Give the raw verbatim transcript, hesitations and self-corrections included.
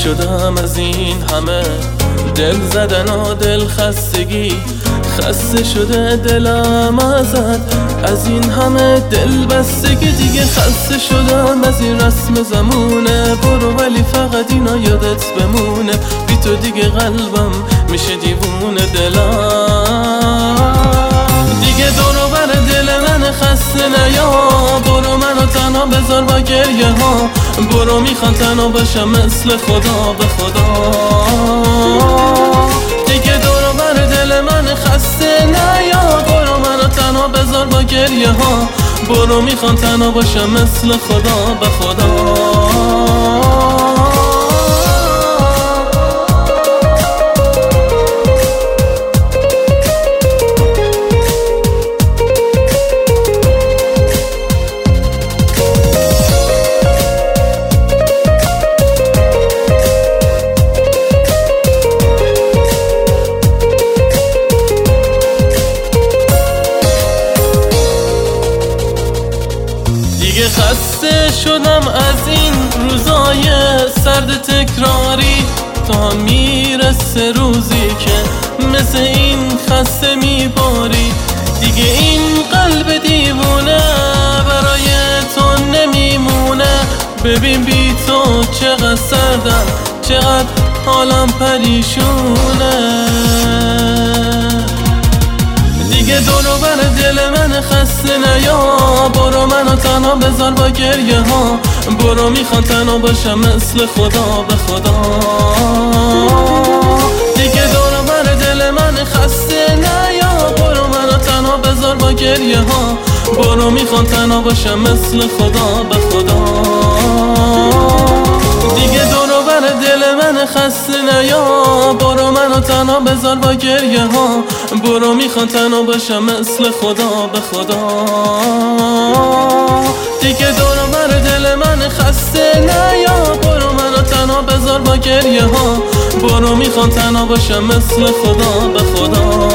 شدم از این همه دل زدن و دل خستگی، خسته شده دلم ازت از این همه دل بستگی. دیگه خسته شدم از این رسم زمونه، برو ولی فقط اینا یادت بمونه، بی تو دیگه قلبم میشه دیوونه دلم. دیگه دورو بر دل من خسته نیا، برو منو تنها بذار با گریه ها، برو میخوان تنها باشم مثل خدا به خدا. دیگه دورو بر دل من خسته نیا، برو منو تنها بذار با گریه ها، برو میخوان تنها باشم مثل خدا به خدا. دیگه خسته شدم از این روزای سرد تکراری، تا میرسه روزی که مثل این خسته میباری. دیگه این قلب دیوونه برای تو نمیمونه، ببین بی تو چقدر سردم، چقدر حالم پریشونه. دیگه دورو بر دل من خسته نیا، برو منو تنها بذار با گریه ها، برو میخوان تنها باشم مثل خدا به خدا. دیگه دورو بر دل من خسته نیا، برو منو تنها بذار با گریه ها، برو میخوان تنها باشم مثل خدا به خدا. دیگه دورو بر دل من خسته نیا، برو منو تنها بذار با گریه ها، برو میخوان تنها باشم مثل خدا به خدا. دیگه دورو بر دل من خسته نیا، برو منو تنها بذار با گریه ها، برو میخوان تنها باشم مثل خدا به خدا.